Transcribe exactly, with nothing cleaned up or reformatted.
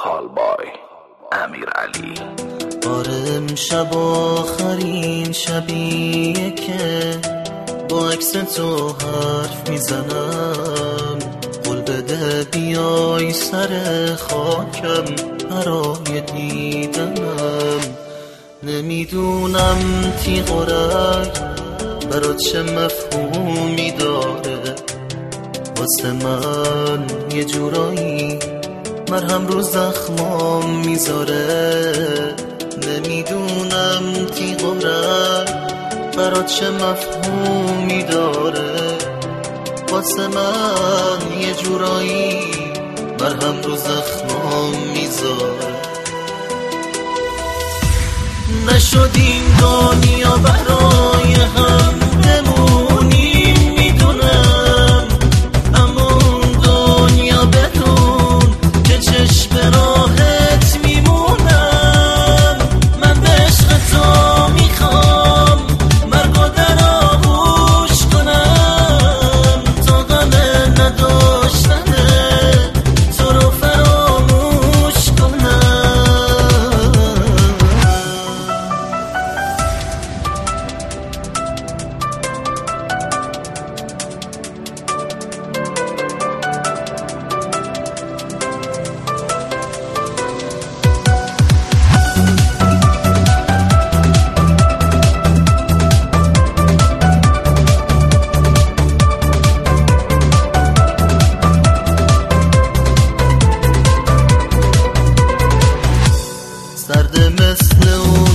کالبای امیرعلی. آره امشب آخرین شبیه که با عکس تو حرف میزنم. قول بده بیای سر خاکم برای دیدنم. نمیدونم تیغ و رگ برات چه مفهومی داره، واسه من یه جورایی مرهم رو زخمام میذاره. نمیدونم تیغ و رگ برات چه مفهومی داره، واسه من یه جورایی مرهم رو زخمام میذاره. نشد این دنیا برای هم بمونیم میدونم، اما اون دنیا بدون که چشم راحت میمونم. من به عشق تو میخوام مرگ و در آغوش کنم، تا غم نداشتنه تو رو فراموش کنم. سرد مثل اون